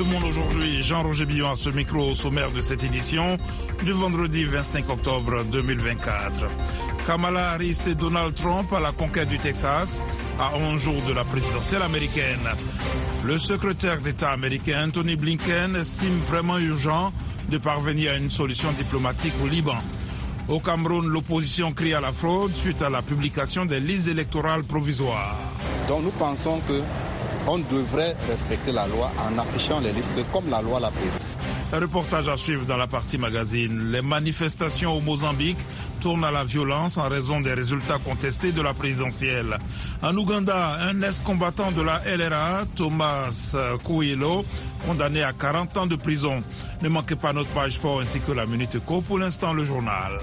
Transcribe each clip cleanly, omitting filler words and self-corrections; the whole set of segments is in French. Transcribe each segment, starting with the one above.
Monde aujourd'hui, Jean-Roger Billon à ce micro au sommaire de cette édition du vendredi 25 octobre 2024. Kamala Harris et Donald Trump à la conquête du Texas à 11 jours de la présidentielle américaine. Le secrétaire d'État américain Anthony Blinken estime vraiment urgent de parvenir à une solution diplomatique au Liban. Au Cameroun, l'opposition crie à la fraude suite à la publication des listes électorales provisoires. Donc nous pensons qu'on devrait respecter la loi en affichant les listes comme la loi l'a prévu. Un reportage à suivre dans la partie magazine. Les manifestations au Mozambique tournent à la violence en raison des résultats contestés de la présidentielle. En Ouganda, un ex-combattant de la LRA, Thomas Kouilo, condamné à 40 ans de prison. Ne manquez pas notre page sport ainsi que la Minute Éco. Pour l'instant, le journal.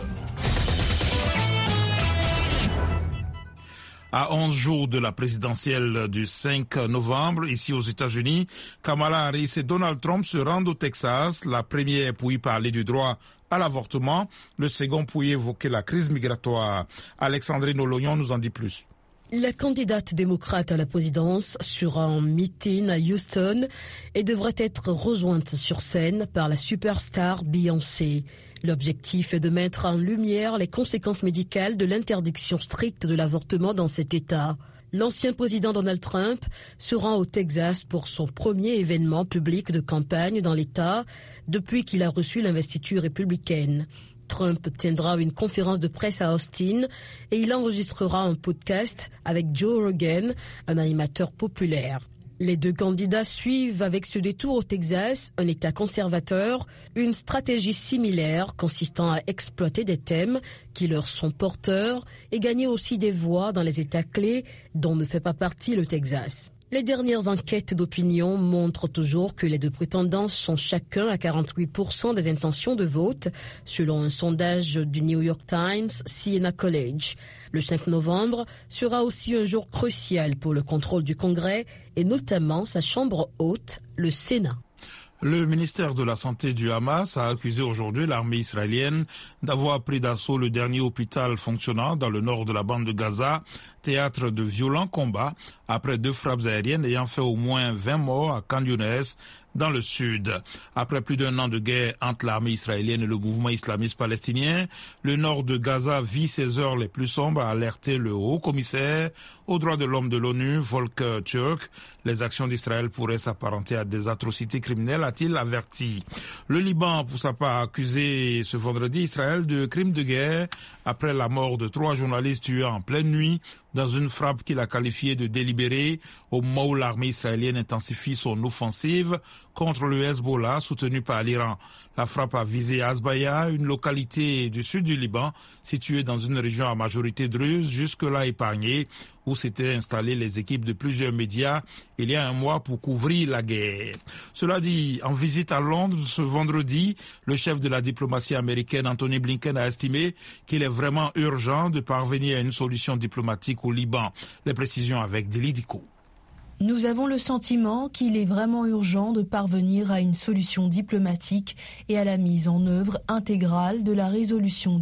À 11 jours de la présidentielle du 5 novembre, ici aux États-Unis, Kamala Harris et Donald Trump se rendent au Texas. La première pour y parler du droit à l'avortement, le second pour y évoquer la crise migratoire. Alexandrine Olognon nous en dit plus. La candidate démocrate à la présidence sera en meeting à Houston et devrait être rejointe sur scène par la superstar Beyoncé. L'objectif est de mettre en lumière les conséquences médicales de l'interdiction stricte de l'avortement dans cet État. L'ancien président Donald Trump se rend au Texas pour son premier événement public de campagne dans l'État depuis qu'il a reçu l'investiture républicaine. Trump tiendra une conférence de presse à Austin et il enregistrera un podcast avec Joe Rogan, un animateur populaire. Les deux candidats suivent avec ce détour au Texas, un État conservateur, une stratégie similaire consistant à exploiter des thèmes qui leur sont porteurs et gagner aussi des voix dans les États clés dont ne fait pas partie le Texas. Les dernières enquêtes d'opinion montrent toujours que les deux prétendants sont chacun à 48% des intentions de vote, selon un sondage du New York Times, Siena College. Le 5 novembre sera aussi un jour crucial pour le contrôle du Congrès et notamment sa chambre haute, le Sénat. Le ministère de la Santé du Hamas a accusé aujourd'hui l'armée israélienne d'avoir pris d'assaut le dernier hôpital fonctionnant dans le nord de la bande de Gaza, théâtre de violents combats, après 2 frappes aériennes ayant fait au moins 20 morts à Khan Younes, dans le sud. Après plus d'1 an de guerre entre l'armée israélienne et le mouvement islamiste palestinien, le nord de Gaza vit ses heures les plus sombres, a alerté le haut-commissaire aux droits de l'homme de l'ONU, Volker Turk. Les actions d'Israël pourraient s'apparenter à des atrocités criminelles, a-t-il averti. Le Liban, pour sa part, a accusé ce vendredi Israël de crimes de guerre après la mort de 3 journalistes tués en pleine nuit dans une frappe qu'il a qualifiée de délibérée au moment où l'armée israélienne intensifie son offensive contre le Hezbollah soutenu par l'Iran. La frappe a visé Azbaya, une localité du sud du Liban située dans une région à majorité druze, jusque-là épargnée, où s'étaient installées les équipes de plusieurs médias il y a un mois pour couvrir la guerre. Cela dit, en visite à Londres ce vendredi, le chef de la diplomatie américaine Anthony Blinken a estimé qu'il est vraiment urgent de parvenir à une solution diplomatique au Liban. Les précisions avec Deli Diko. Nous avons le sentiment qu'il est vraiment urgent de parvenir à une solution diplomatique et à la mise en œuvre intégrale de la résolution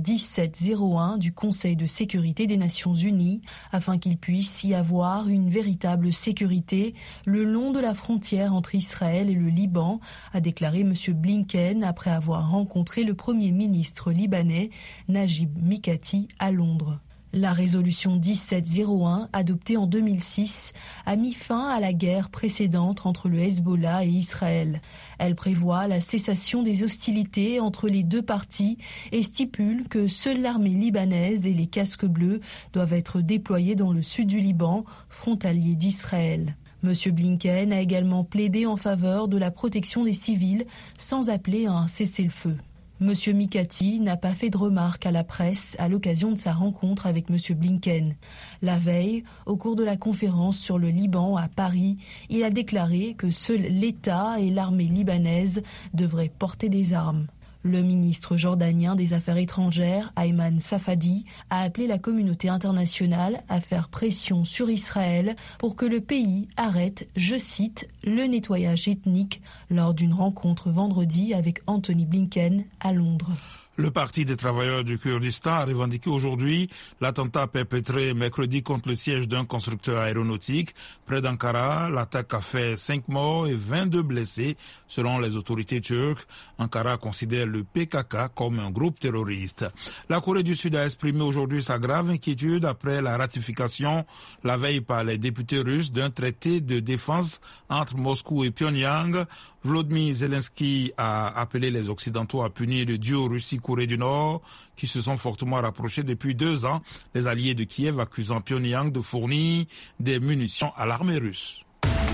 1701 du Conseil de sécurité des Nations Unies afin qu'il puisse y avoir une véritable sécurité le long de la frontière entre Israël et le Liban, a déclaré M. Blinken après avoir rencontré le Premier ministre libanais Najib Mikati à Londres. La résolution 1701, adoptée en 2006, a mis fin à la guerre précédente entre le Hezbollah et Israël. Elle prévoit la cessation des hostilités entre les deux parties et stipule que seule l'armée libanaise et les casques bleus doivent être déployés dans le sud du Liban, frontalier d'Israël. M. Blinken a également plaidé en faveur de la protection des civils sans appeler à un cessez-le-feu. M. Mikati n'a pas fait de remarques à la presse à l'occasion de sa rencontre avec M. Blinken. La veille, au cours de la conférence sur le Liban à Paris, il a déclaré que seul l'État et l'armée libanaise devraient porter des armes. Le ministre jordanien des Affaires étrangères, Ayman Safadi, a appelé la communauté internationale à faire pression sur Israël pour que le pays arrête, je cite, le nettoyage ethnique lors d'une rencontre vendredi avec Anthony Blinken à Londres. Le Parti des travailleurs du Kurdistan a revendiqué aujourd'hui l'attentat perpétré mercredi contre le siège d'un constructeur aéronautique près d'Ankara. L'attaque a fait 5 morts et 22 blessés selon les autorités turques. Ankara considère le PKK comme un groupe terroriste. La Corée du Sud a exprimé aujourd'hui sa grave inquiétude après la ratification la veille par les députés russes d'un traité de défense entre Moscou et Pyongyang. Volodymyr Zelensky a appelé les Occidentaux à punir le duo Russie-Corée du Nord qui se sont fortement rapprochés depuis 2 ans, les alliés de Kiev accusant Pyongyang de fournir des munitions à l'armée russe.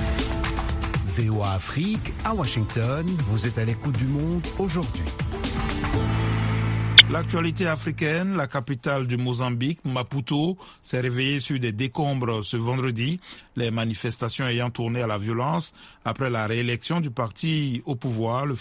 VOA Afrique, à Washington, vous êtes à l'écoute du monde aujourd'hui. L'actualité africaine, la capitale du Mozambique, Maputo, s'est réveillée sur des décombres ce vendredi, les manifestations ayant tourné à la violence après la réélection du parti au pouvoir, le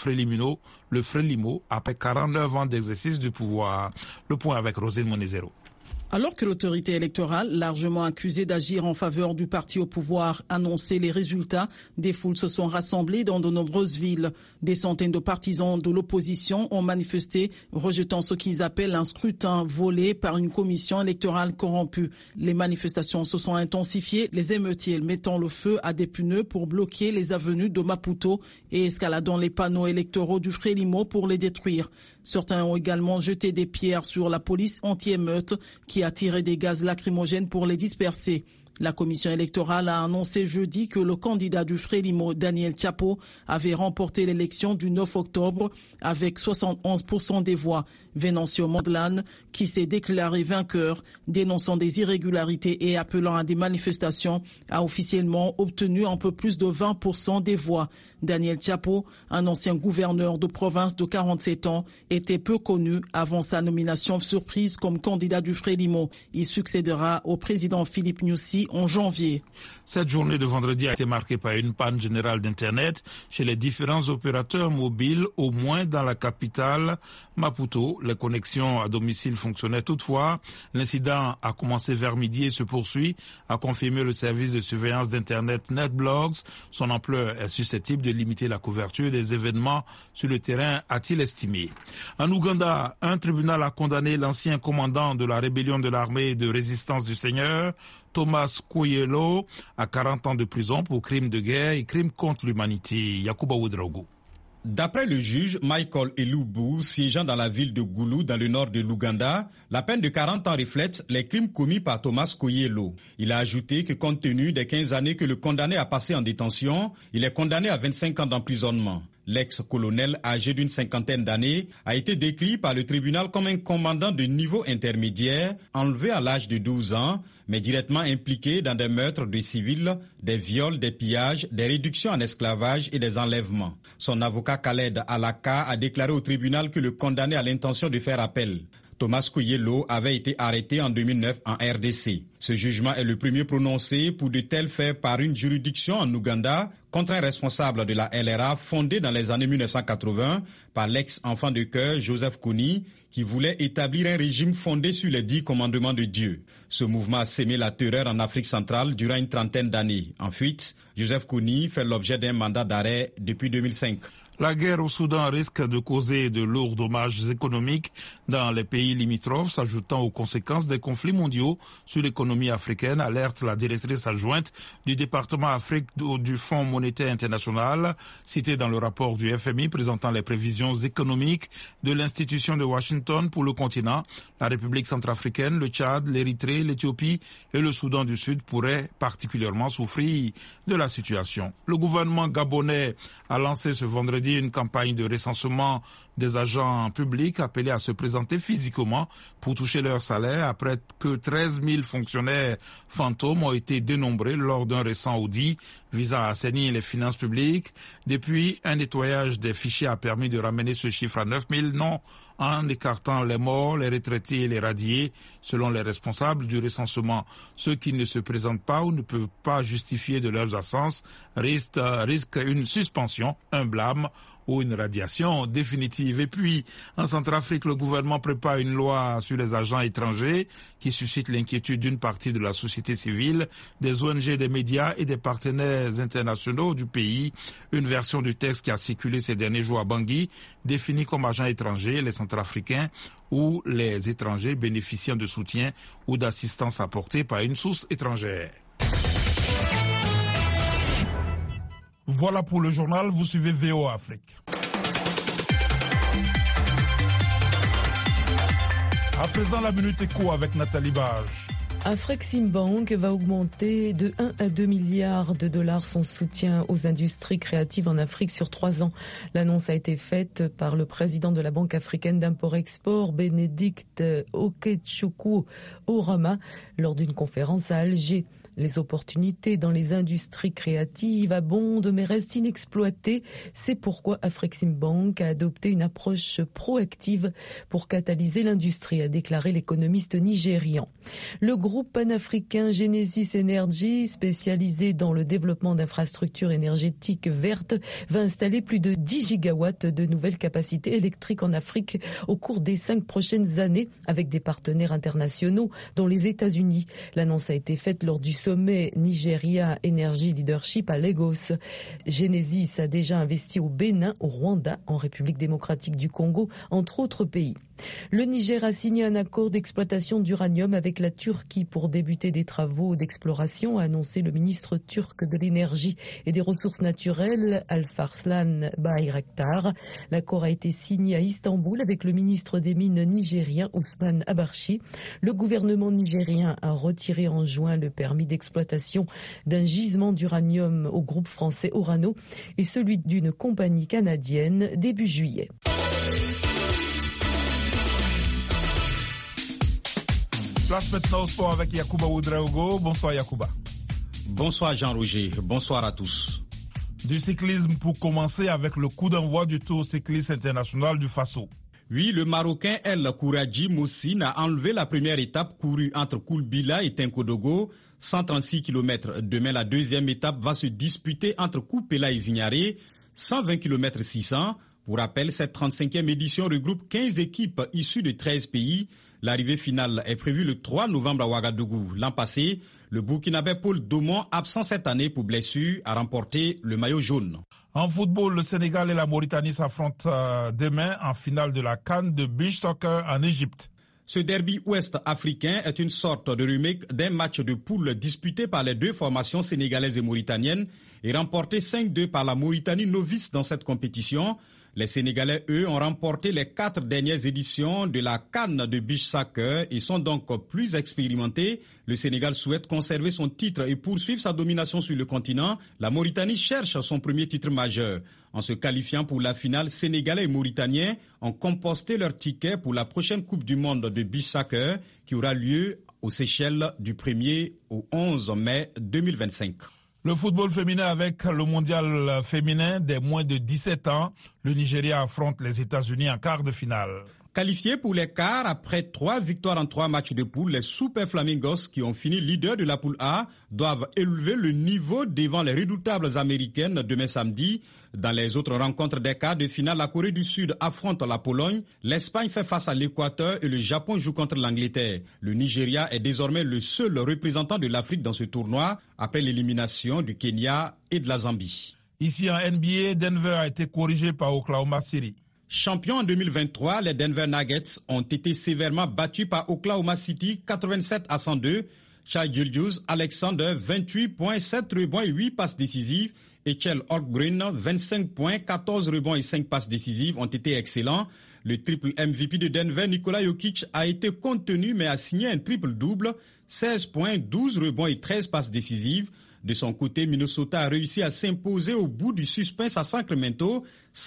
Frelimo, après 49 ans d'exercice du pouvoir. Le point avec Rosine Monezero. Alors que l'autorité électorale, largement accusée d'agir en faveur du parti au pouvoir, annonçait les résultats, des foules se sont rassemblées dans de nombreuses villes. Des centaines de partisans de l'opposition ont manifesté, rejetant ce qu'ils appellent un scrutin volé par une commission électorale corrompue. Les manifestations se sont intensifiées, les émeutiers mettant le feu à des pneus pour bloquer les avenues de Maputo et escaladant les panneaux électoraux du Frelimo pour les détruire. Certains ont également jeté des pierres sur la police anti-émeute qui a tiré des gaz lacrymogènes pour les disperser. La commission électorale a annoncé jeudi que le candidat du Frelimo, Daniel Chapo, avait remporté l'élection du 9 octobre avec 71% des voix. Venancio Mondlane, qui s'est déclaré vainqueur, dénonçant des irrégularités et appelant à des manifestations, a officiellement obtenu un peu plus de 20% des voix. Daniel Chapo, un ancien gouverneur de province de 47 ans, était peu connu avant sa nomination surprise comme candidat du Frelimo. Il succédera au président Philippe Nyusi en janvier. Cette journée de vendredi a été marquée par une panne générale d'Internet chez les différents opérateurs mobiles, au moins dans la capitale Maputo. Les connexions à domicile fonctionnaient toutefois. L'incident a commencé vers midi et se poursuit, a confirmé le service de surveillance d'Internet NetBlocks. Son ampleur est susceptible de limiter la couverture des événements sur le terrain, a-t-il estimé. En Ouganda, un tribunal a condamné l'ancien commandant de la rébellion de l'armée de résistance du Seigneur, Thomas Kwoyelo, à 40 ans de prison pour crimes de guerre et crimes contre l'humanité. Yakuba Ouedraogo. D'après le juge Michael Elubu, siégeant dans la ville de Gulu, dans le nord de l'Ouganda, la peine de 40 ans reflète les crimes commis par Thomas Kwoyelo. Il a ajouté que compte tenu des 15 années que le condamné a passé en détention, il est condamné à 25 ans d'emprisonnement. L'ex-colonel, âgé d'une 50aine d'années, a été décrit par le tribunal comme un commandant de niveau intermédiaire, enlevé à l'âge de 12 ans, mais directement impliqué dans des meurtres de civils, des viols, des pillages, des réductions en esclavage et des enlèvements. Son avocat Khaled Alaka a déclaré au tribunal que le condamné a l'intention de faire appel. Thomas Kwoyelo avait été arrêté en 2009 en RDC. Ce jugement est le premier prononcé pour de tels faits par une juridiction en Ouganda contre un responsable de la LRA fondée dans les années 1980 par l'ex-enfant de cœur Joseph Kony qui voulait établir un régime fondé sur les 10 commandements de Dieu. Ce mouvement a sémé la terreur en Afrique centrale durant une trentaine d'années. En fuite, Joseph Kony fait l'objet d'un mandat d'arrêt depuis 2005. La guerre au Soudan risque de causer de lourds dommages économiques dans les pays limitrophes, s'ajoutant aux conséquences des conflits mondiaux sur l'économie africaine, alerte la directrice adjointe du département Afrique du Fonds monétaire international, citée dans le rapport du FMI présentant les prévisions économiques de l'institution de Washington pour le continent. La République centrafricaine, le Tchad, l'Érythrée, l'Éthiopie et le Soudan du Sud pourraient particulièrement souffrir de la situation. Le gouvernement gabonais a lancé ce vendredi une campagne de recensement des agents publics appelés à se présenter physiquement pour toucher leur salaire après que 13 000 fonctionnaires fantômes ont été dénombrés lors d'un récent audit visant à assainir les finances publiques. Depuis, un nettoyage des fichiers a permis de ramener ce chiffre à 9 000 noms en écartant les morts, les retraités et les radiés, selon les responsables du recensement. Ceux qui ne se présentent pas ou ne peuvent pas justifier de leurs absences risquent une suspension, un blâme ou une radiation définitive. Et puis, en Centrafrique, le gouvernement prépare une loi sur les agents étrangers qui suscite l'inquiétude d'une partie de la société civile, des ONG, des médias et des partenaires internationaux du pays. Une version du texte qui a circulé ces derniers jours à Bangui définit comme agents étrangers les centrafricain ou les étrangers bénéficiant de soutien ou d'assistance apportée par une source étrangère. Voilà pour le journal, vous suivez VOA Afrique. À présent, la Minute Éco avec Nathalie Bage. Afreximbank va augmenter de 1 à 2 milliards de dollars son soutien aux industries créatives en Afrique sur 3 ans. L'annonce a été faite par le président de la Banque africaine d'import-export, Bénédicte Okechukwu Orama, lors d'une conférence à Alger. Les opportunités dans les industries créatives abondent mais restent inexploitées. C'est pourquoi Afreximbank a adopté une approche proactive pour catalyser l'industrie, a déclaré l'économiste nigérian. Le groupe panafricain Genesis Energy, spécialisé dans le développement d'infrastructures énergétiques vertes, va installer plus de 10 gigawatts de nouvelles capacités électriques en Afrique au cours des 5 prochaines années avec des partenaires internationaux dont les États-Unis. L'annonce a été faite lors du sommet Nigeria Energy Leadership à Lagos. Genesis a déjà investi au Bénin, au Rwanda, en République démocratique du Congo, entre autres pays. Le Niger a signé un accord d'exploitation d'uranium avec la Turquie pour débuter des travaux d'exploration, a annoncé le ministre turc de l'énergie et des ressources naturelles, Alparslan Bayraktar. L'accord a été signé à Istanbul avec le ministre des Mines nigérien, Ousmane Abarchi. Le gouvernement nigérien a retiré en juin le permis d'exploitation d'un gisement d'uranium au groupe français Orano et celui d'une compagnie canadienne début juillet. Place maintenant au sport avec Yacouba Ouedraogo. Bonsoir Yacouba. Bonsoir Jean-Roger, bonsoir à tous. Du cyclisme pour commencer avec le coup d'envoi du Tour cycliste international du Faso. Oui, le Marocain El Kouradji Moussine a enlevé la première étape courue entre Koulbila et Tenkodogo, 136 km. Demain, la deuxième étape va se disputer entre Koupela et Zignaré, 120 km 600. Pour rappel, cette 35e édition regroupe 15 équipes issues de 13 pays. L'arrivée finale est prévue le 3 novembre à Ouagadougou. L'an passé, le Burkinabé Paul Domon, absent cette année pour blessure, a remporté le maillot jaune. En football, le Sénégal et la Mauritanie s'affrontent demain en finale de la CAN de beach soccer en Égypte. Ce derby ouest-africain est une sorte de remake d'un match de poule disputé par les deux formations sénégalaises et mauritaniennes et remporté 5-2 par la Mauritanie novice dans cette compétition. Les Sénégalais, eux, ont remporté les 4 dernières éditions de la CAN de beach soccer et sont donc plus expérimentés. Le Sénégal souhaite conserver son titre et poursuivre sa domination sur le continent. La Mauritanie cherche son premier titre majeur. En se qualifiant pour la finale, Sénégalais et Mauritaniens ont composté leur ticket pour la prochaine Coupe du Monde de beach soccer qui aura lieu aux Seychelles du 1er au 11 mai 2025. Le football féminin avec le mondial féminin des moins de 17 ans. Le Nigeria affronte les États-Unis en quart de finale. Qualifiés pour les quarts après 3 victoires en 3 matchs de poule, les Super Flamingos qui ont fini leader de la poule A doivent élever le niveau devant les redoutables américaines demain samedi. Dans les autres rencontres des quarts de finale, la Corée du Sud affronte la Pologne, l'Espagne fait face à l'Équateur et le Japon joue contre l'Angleterre. Le Nigeria est désormais le seul représentant de l'Afrique dans ce tournoi après l'élimination du Kenya et de la Zambie. Ici en NBA, Denver a été corrigé par Oklahoma City. Champions en 2023, les Denver Nuggets ont été sévèrement battus par Oklahoma City 87-102. Shai Gilgeous-Alexander 28 points, 7 rebonds et 8 passes décisives. Et Kjell Holmgren 25 points, 14 rebonds et 5 passes décisives ont été excellents. Le triple MVP de Denver, Nikola Jokic, a été contenu mais a signé un triple-double, 16 points, 12 rebonds et 13 passes décisives. De son côté, Minnesota a réussi à s'imposer au bout du suspense à Sacramento,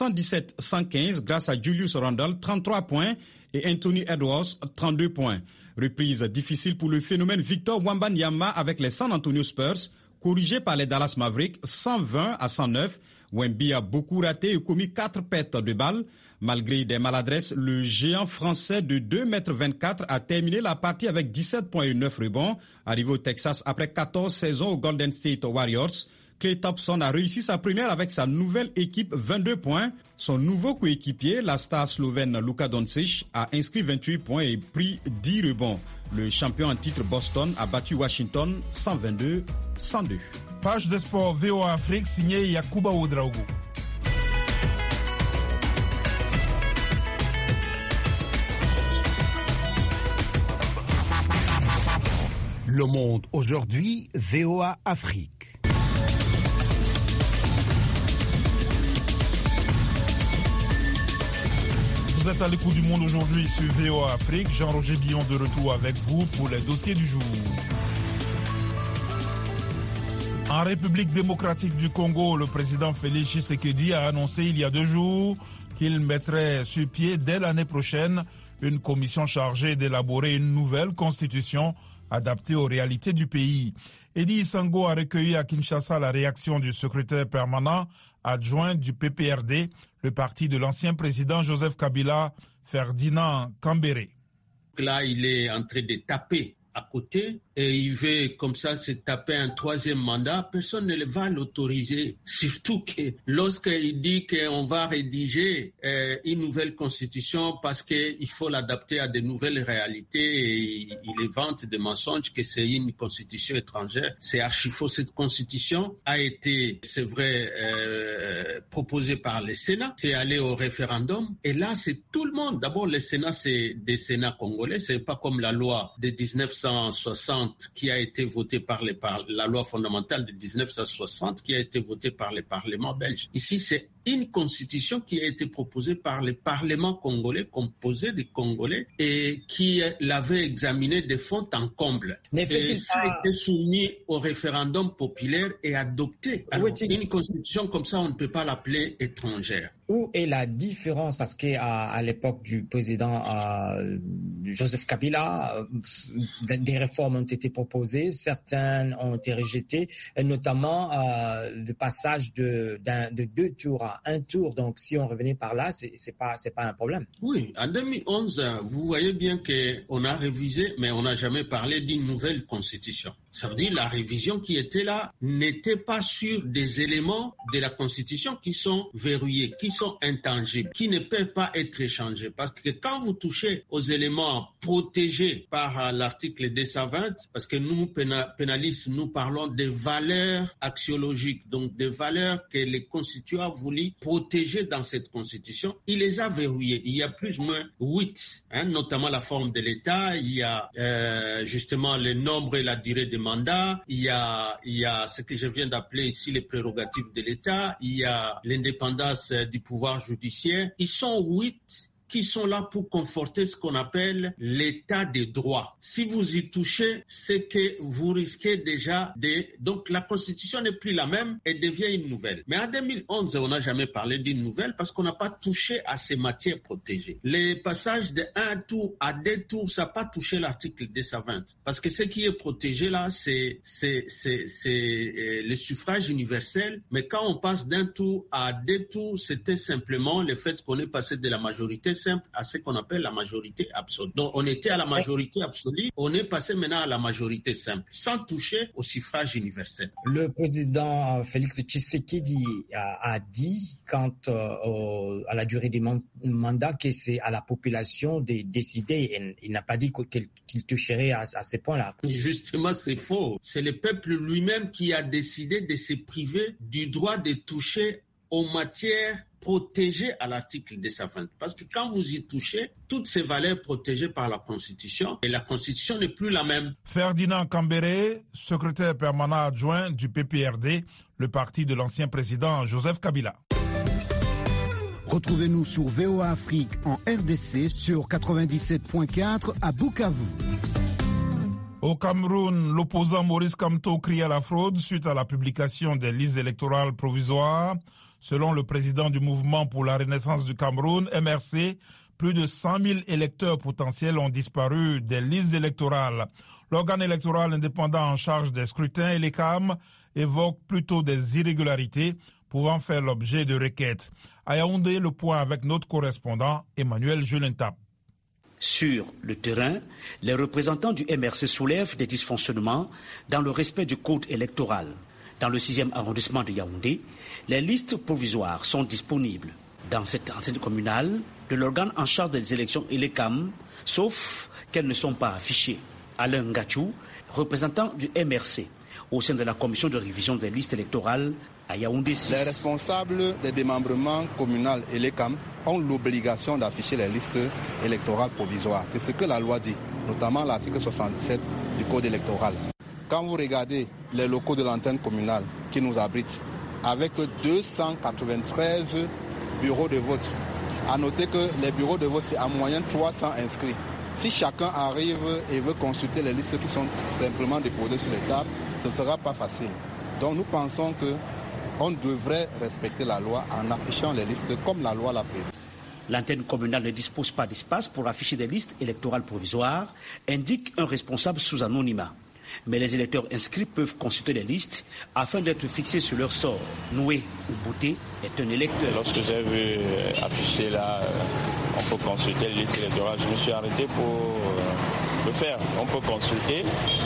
117-115 grâce à Julius Randle, 33 points, et Anthony Edwards, 32 points. Reprise difficile pour le phénomène Victor Wembanyama avec les San Antonio Spurs, corrigé par les Dallas Mavericks, 120-109. Wemby a beaucoup raté et commis 4 pertes de balles. Malgré des maladresses, le géant français de 2,24 m a terminé la partie avec 17 points et 9 rebonds. Arrivé au Texas après 14 saisons au Golden State Warriors, Klay Thompson a réussi sa première avec sa nouvelle équipe, 22 points. Son nouveau coéquipier, la star slovène Luka Doncic, a inscrit 28 points et pris 10 rebonds. Le champion en titre Boston a battu Washington 122-102. Page de sport VOA Afrique signée Yacouba Ouedraogo. Le Monde aujourd'hui, VOA Afrique. Vous êtes à l'écoute du Monde aujourd'hui sur VOA Afrique. Jean-Roger Billon de retour avec vous pour les dossiers du jour. En République démocratique du Congo, le président Félix Tshisekedi a annoncé il y a 2 jours qu'il mettrait sur pied dès l'année prochaine une commission chargée d'élaborer une nouvelle constitution adaptée aux réalités du pays. Edi Sango a recueilli à Kinshasa la réaction du secrétaire permanent adjoint du PPRD, le parti de l'ancien président Joseph Kabila, Ferdinand Kambere. Là, il est en train de taper à côté et il veut comme ça se taper un 3e mandat, personne ne va l'autoriser. Surtout que lorsqu'il dit qu'on va rédiger une nouvelle constitution parce qu'il faut l'adapter à de nouvelles réalités et il invente des mensonges que c'est une constitution étrangère, c'est archi faux. Cette constitution a été, c'est vrai, proposée par le Sénat, c'est allé au référendum et là c'est tout le monde. D'abord le Sénat c'est des Sénats congolais, c'est pas comme la loi de 1960 qui a été votée par la loi fondamentale de 1960 qui a été votée par le Parlement belge. Ici, c'est une constitution qui a été proposée par le Parlement congolais, composé de Congolais, et qui l'avait examinée de fond en comble. Et ça a été soumis au référendum populaire et adopté. Alors, une constitution comme ça, on ne peut pas l'appeler étrangère. Où est la différence? Parce qu'à l'époque du président Joseph Kabila, des réformes ont été proposées, certaines ont été rejetées, et notamment le passage de 2 tours à 1 tour. Donc, si on revenait par là, c'est pas un problème. Oui, en 2011, vous voyez bien qu'on a révisé, mais on n'a jamais parlé d'une nouvelle constitution. Ça veut dire la révision qui était là n'était pas sur des éléments de la Constitution qui sont verrouillés, qui sont intangibles, qui ne peuvent pas être échangés. Parce que quand vous touchez aux éléments protégés par l'article 220, parce que nous, pénalistes, nous parlons des valeurs axiologiques, donc des valeurs que les constituants ont voulu protéger dans cette Constitution, il les a verrouillés. Il y a plus ou moins 8, notamment la forme de l'État, il y a justement le nombre et la durée des mandats, il y a ce que je viens d'appeler ici les prérogatives de l'État, il y a l'indépendance du pouvoir judiciaire. Ils sont 8 qui sont là pour conforter ce qu'on appelle l'état de droit. Si vous y touchez, c'est que vous risquez déjà Donc la Constitution n'est plus la même et devient une nouvelle. Mais en 2011, on n'a jamais parlé d'une nouvelle parce qu'on n'a pas touché à ces matières protégées. Les passages de 1 tour à 2 tours, ça n'a pas touché l'article 220. Parce que ce qui est protégé là, c'est le suffrage universel. Mais quand on passe d'1 tour à 2 tours, c'était simplement le fait qu'on est passé de la majorité simple à ce qu'on appelle la majorité absolue. Donc on était à la majorité absolue, on est passé maintenant à la majorité simple, sans toucher au suffrage universel. Le président Félix Tshisekedi a dit quant à la durée des mandats que c'est à la population de décider. Il n'a pas dit qu'il toucherait à ces points-là. Justement, c'est faux. C'est le peuple lui-même qui a décidé de se priver du droit de toucher aux matières protégées à l'article 220. Parce que quand vous y touchez, toutes ces valeurs protégées par la Constitution, et la Constitution n'est plus la même. Ferdinand Kambere, secrétaire permanent adjoint du PPRD, le parti de l'ancien président Joseph Kabila. Retrouvez-nous sur VOA Afrique en RDC sur 97.4 à Bukavu. Au Cameroun, l'opposant Maurice Kamto crie à la fraude suite à la publication des listes électorales provisoires. Selon le président du mouvement pour la renaissance du Cameroun, MRC, plus de 100 000 électeurs potentiels ont disparu des listes électorales. L'organe électoral indépendant en charge des scrutins, l'ECAM, évoque plutôt des irrégularités pouvant faire l'objet de requêtes. À Yaoundé, le point avec notre correspondant Emmanuel Julentap. Sur le terrain, les représentants du MRC soulèvent des dysfonctionnements dans le respect du code électoral. Dans le 6e arrondissement de Yaoundé, les listes provisoires sont disponibles dans cette enceinte communale de l'organe en charge des élections ELECAM, sauf qu'elles ne sont pas affichées. Alain Ngachou, représentant du MRC, au sein de la commission de révision des listes électorales à Yaoundé 6. Les responsables des démembrements communaux et les CAM ont l'obligation d'afficher les listes électorales provisoires. C'est ce que la loi dit, notamment l'article 77 du Code électoral. Quand vous regardez les locaux de l'antenne communale qui nous abritent, avec 293 bureaux de vote, à noter que les bureaux de vote, c'est en moyenne 300 inscrits. Si chacun arrive et veut consulter les listes qui sont simplement déposées sur les tables, ce ne sera pas facile. Donc nous pensons qu'on devrait respecter la loi en affichant les listes comme la loi l'a prévu. L'antenne communale ne dispose pas d'espace pour afficher des listes électorales provisoires, indique un responsable sous anonymat. Mais les électeurs inscrits peuvent consulter les listes afin d'être fixés sur leur sort. Noué Ubouté est un électeur. Lorsque j'ai vu afficher là, on peut consulter les listes électorales, je me suis arrêté pour le faire. On peut consulter,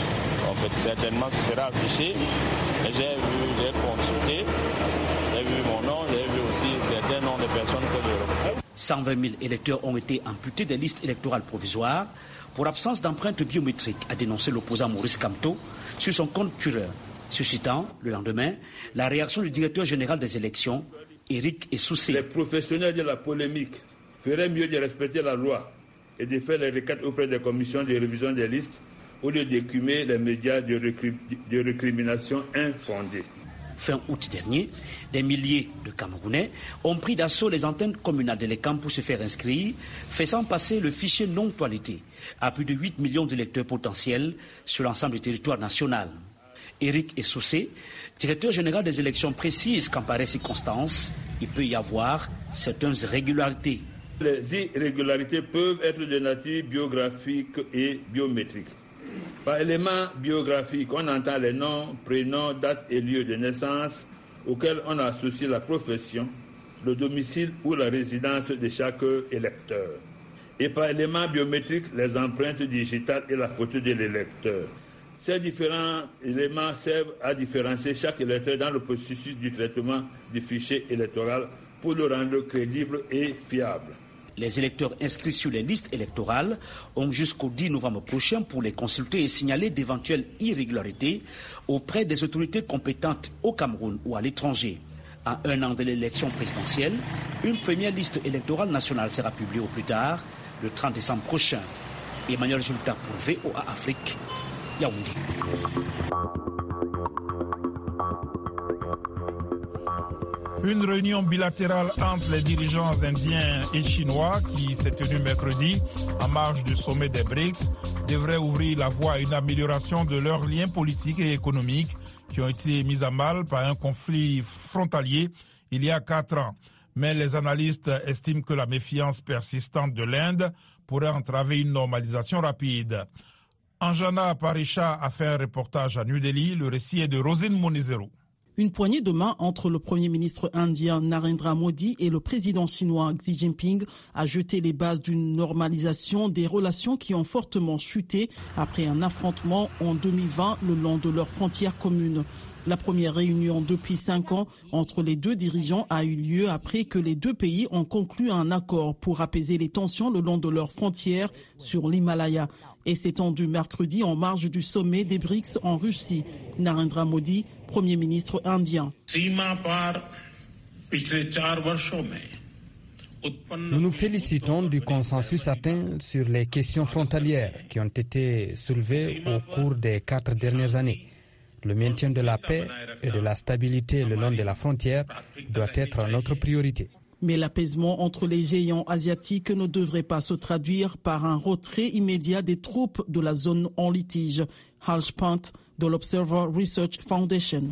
en fait, certainement ce sera affiché. J'ai consulté, j'ai vu mon nom, j'ai vu aussi certains noms de personnes que je représente. 120 000 électeurs ont été amputés des listes électorales provisoires pour absence d'empreinte biométrique, a dénoncé l'opposant Maurice Kamto sur son compte Twitter, suscitant, le lendemain, la réaction du directeur général des élections, Éric Essoussé. Les professionnels de la polémique feraient mieux de respecter la loi et de faire les requêtes auprès des commissions de révision des listes au lieu d'écumer les médias de récrimination infondées. Fin août dernier, des milliers de Camerounais ont pris d'assaut les antennes communales de l'ECAM pour se faire inscrire, faisant passer le fichier non toiletté à plus de 8 millions d'électeurs potentiels sur l'ensemble du territoire national. Éric Essoussé, directeur général des élections, précise qu'en pareille circonstance, il peut y avoir certaines irrégularités. Les irrégularités peuvent être de nature biographique et biométrique. Par éléments biographiques, on entend les noms, prénoms, dates et lieux de naissance auxquels on associe la profession, le domicile ou la résidence de chaque électeur. Et par éléments biométriques, les empreintes digitales et la photo de l'électeur. Ces différents éléments servent à différencier chaque électeur dans le processus du traitement du fichier électoral pour le rendre crédible et fiable. Les électeurs inscrits sur les listes électorales ont jusqu'au 10 novembre prochain pour les consulter et signaler d'éventuelles irrégularités auprès des autorités compétentes au Cameroun ou à l'étranger. À un an de l'élection présidentielle, une première liste électorale nationale sera publiée au plus tard, le 30 décembre prochain. Emmanuel Zulta pour VOA Afrique, Yaoundé. Une réunion bilatérale entre les dirigeants indiens et chinois qui s'est tenue mercredi en marge du sommet des BRICS devrait ouvrir la voie à une amélioration de leurs liens politiques et économiques qui ont été mis à mal par un conflit frontalier il y a 4 ans. Mais les analystes estiment que la méfiance persistante de l'Inde pourrait entraver une normalisation rapide. Anjana Parisha a fait un reportage à New Delhi. Le récit est de Rosine Monizero. Une poignée de main entre le Premier ministre indien Narendra Modi et le président chinois Xi Jinping a jeté les bases d'une normalisation des relations qui ont fortement chuté après un affrontement en 2020 le long de leurs frontières communes. La première réunion depuis 5 ans entre les deux dirigeants a eu lieu après que les deux pays ont conclu un accord pour apaiser les tensions le long de leurs frontières sur l'Himalaya. Et s'est tendu mercredi en marge du sommet des BRICS en Russie. Narendra Modi, Premier ministre indien. Nous nous félicitons du consensus atteint sur les questions frontalières qui ont été soulevées au cours des 4 dernières années. Le maintien de la paix et de la stabilité le long de la frontière doit être notre priorité. Mais l'apaisement entre les géants asiatiques ne devrait pas se traduire par un retrait immédiat des troupes de la zone en litige. Harsh Pant de l'Observer Research Foundation.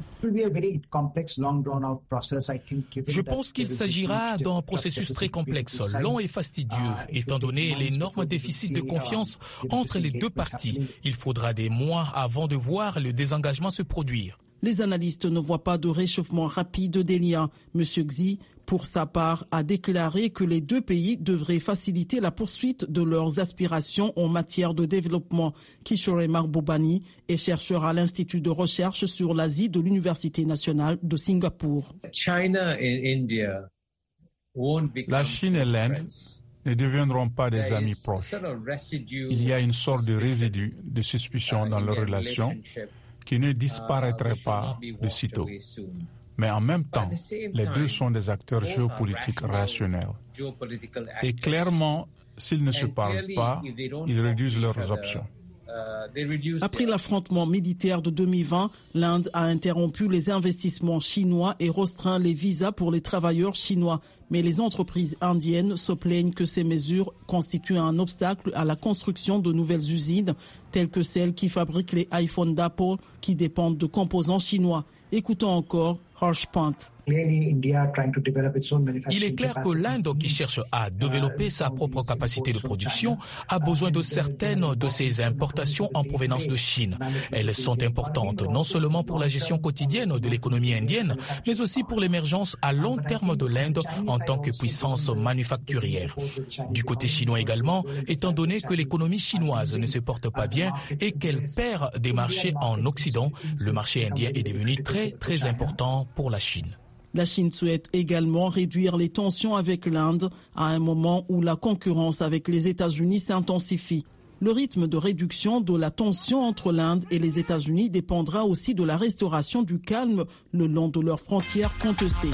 Je pense qu'il s'agira d'un processus très complexe, long et fastidieux, étant donné l'énorme déficit de confiance entre les deux parties. Il faudra des mois avant de voir le désengagement se produire. Les analystes ne voient pas de réchauffement rapide des liens. Monsieur Xi, pour sa part, a déclaré que les deux pays devraient faciliter la poursuite de leurs aspirations en matière de développement. Kishore Mahbubani est chercheur à l'Institut de recherche sur l'Asie de l'Université nationale de Singapour. La Chine et l'Inde ne deviendront pas des amis proches. Il y a une sorte de résidu de suspicion dans leurs relations, qui ne disparaîtrait pas de sitôt. Mais en même temps, les deux sont des acteurs géopolitiques rationnels. Et clairement, s'ils ne se parlent pas, ils réduisent leurs options. Après l'affrontement militaire de 2020, l'Inde a interrompu les investissements chinois et restreint les visas pour les travailleurs chinois. Mais les entreprises indiennes se plaignent que ces mesures constituent un obstacle à la construction de nouvelles usines, telles que celles qui fabriquent les iPhones d'Apple, qui dépendent de composants chinois. Écoutons encore Harsh Pant. Il est clair que l'Inde, qui cherche à développer sa propre capacité de production, a besoin de certaines de ses importations en provenance de Chine. Elles sont importantes non seulement pour la gestion quotidienne de l'économie indienne, mais aussi pour l'émergence à long terme de l'Inde en tant que puissance manufacturière. Du côté chinois également, étant donné que l'économie chinoise ne se porte pas bien et qu'elle perd des marchés en Occident, le marché indien est devenu très important pour la Chine. La Chine souhaite également réduire les tensions avec l'Inde à un moment où la concurrence avec les États-Unis s'intensifie. Le rythme de réduction de la tension entre l'Inde et les États-Unis dépendra aussi de la restauration du calme le long de leurs frontières contestées.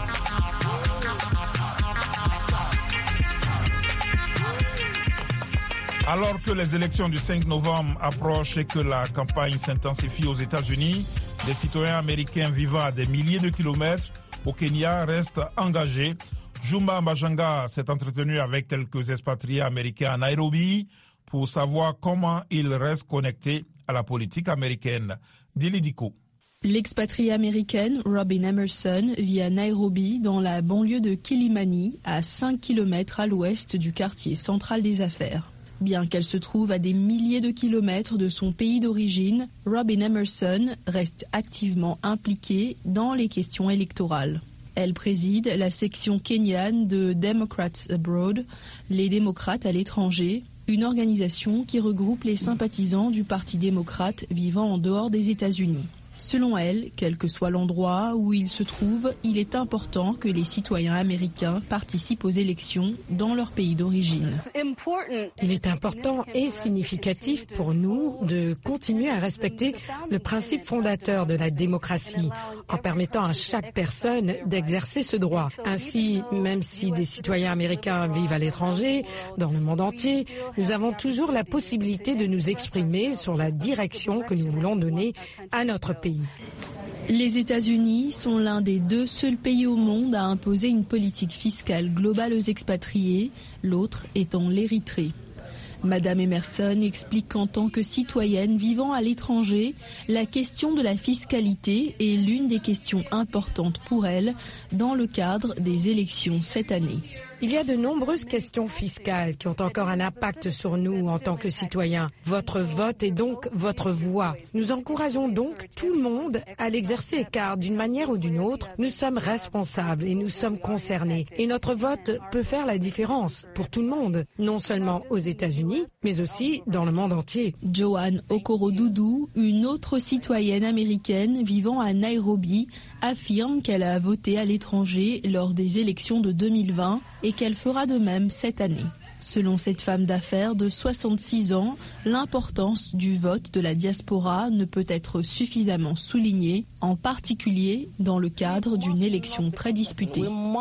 Alors que les élections du 5 novembre approchent et que la campagne s'intensifie aux États-Unis, les citoyens américains vivant à des milliers de kilomètres au Kenya restent engagés. Juma Majanga s'est entretenu avec quelques expatriés américains à Nairobi pour savoir comment ils restent connectés à la politique américaine. Dili Diko. L'expatriée américaine Robin Emerson vit à Nairobi, dans la banlieue de Kilimani, à 5 km à l'ouest du quartier central des affaires. Bien qu'elle se trouve à des milliers de kilomètres de son pays d'origine, Robin Emerson reste activement impliquée dans les questions électorales. Elle préside la section kenyane de Democrats Abroad, les démocrates à l'étranger, une organisation qui regroupe les sympathisants du Parti démocrate vivant en dehors des États-Unis. Selon elle, quel que soit l'endroit où ils se trouvent, il est important que les citoyens américains participent aux élections dans leur pays d'origine. Il est important et significatif pour nous de continuer à respecter le principe fondateur de la démocratie en permettant à chaque personne d'exercer ce droit. Ainsi, même si des citoyens américains vivent à l'étranger, dans le monde entier, nous avons toujours la possibilité de nous exprimer sur la direction que nous voulons donner à notre pays. Les États-Unis sont l'un des 2 seuls pays au monde à imposer une politique fiscale globale aux expatriés, l'autre étant l'Érythrée. Madame Emerson explique qu'en tant que citoyenne vivant à l'étranger, la question de la fiscalité est l'une des questions importantes pour elle dans le cadre des élections cette année. Il y a de nombreuses questions fiscales qui ont encore un impact sur nous en tant que citoyens. Votre vote est donc votre voix. Nous encourageons donc tout le monde à l'exercer car d'une manière ou d'une autre, nous sommes responsables et nous sommes concernés. Et notre vote peut faire la différence pour tout le monde, non seulement aux États-Unis, mais aussi dans le monde entier. Joanne Okorodoudou, une autre citoyenne américaine vivant à Nairobi, affirme qu'elle a voté à l'étranger lors des élections de 2020 et qu'elle fera de même cette année. Selon cette femme d'affaires de 66 ans, l'importance du vote de la diaspora ne peut être suffisamment soulignée, en particulier dans le cadre d'une élection très disputée.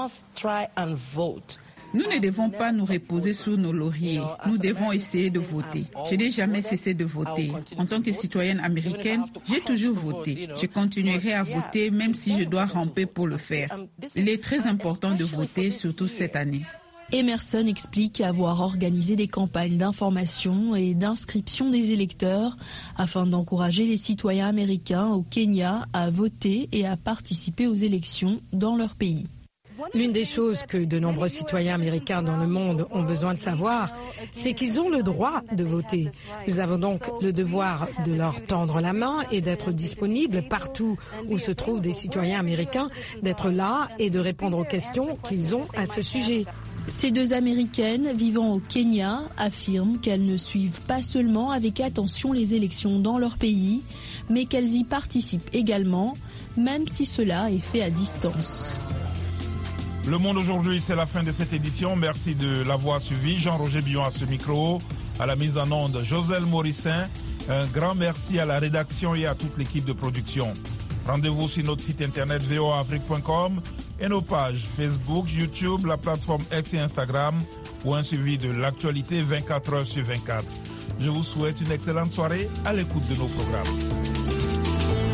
Nous ne devons pas nous reposer sur nos lauriers. Nous devons essayer de voter. Je n'ai jamais cessé de voter. En tant que citoyenne américaine, j'ai toujours voté. Je continuerai à voter même si je dois ramper pour le faire. Il est très important de voter, surtout cette année. Emerson explique avoir organisé des campagnes d'information et d'inscription des électeurs afin d'encourager les citoyens américains au Kenya à voter et à participer aux élections dans leur pays. L'une des choses que de nombreux citoyens américains dans le monde ont besoin de savoir, c'est qu'ils ont le droit de voter. Nous avons donc le devoir de leur tendre la main et d'être disponibles partout où se trouvent des citoyens américains, d'être là et de répondre aux questions qu'ils ont à ce sujet. Ces 2 Américaines vivant au Kenya affirment qu'elles ne suivent pas seulement avec attention les élections dans leur pays, mais qu'elles y participent également, même si cela est fait à distance. Le Monde aujourd'hui, c'est la fin de cette édition. Merci de l'avoir suivi. Jean-Roger Billon à ce micro, à la mise en onde Joselle Morissin. Un grand merci à la rédaction et à toute l'équipe de production. Rendez-vous sur notre site internet voaafrique.com et nos pages Facebook, YouTube, la plateforme X et Instagram pour un suivi de l'actualité 24 heures sur 24. Je vous souhaite une excellente soirée à l'écoute de nos programmes.